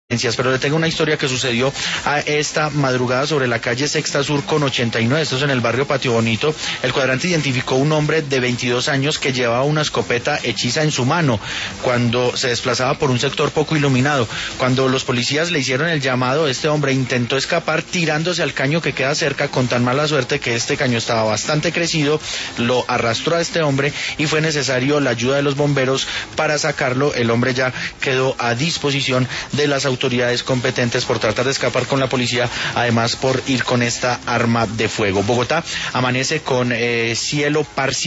Pero le tengo una historia que sucedió a esta madrugada sobre la calle Sexta Sur con 89, esto es en el barrio Patio Bonito. El cuadrante identificó un hombre de 22 años que llevaba una escopeta hechiza en su mano cuando se desplazaba por un sector poco iluminado. Cuando los policías le hicieron el llamado, este hombre intentó escapar tirándose al caño que queda cerca, con tan mala suerte que este caño estaba bastante crecido, lo arrastró a este hombre y fue necesario la ayuda de los bomberos para sacarlo. El hombre ya quedó a disposición de las autoridades competentes por tratar de escapar con la policía, además por ir con esta arma de fuego. Bogotá amanece con cielo parcial.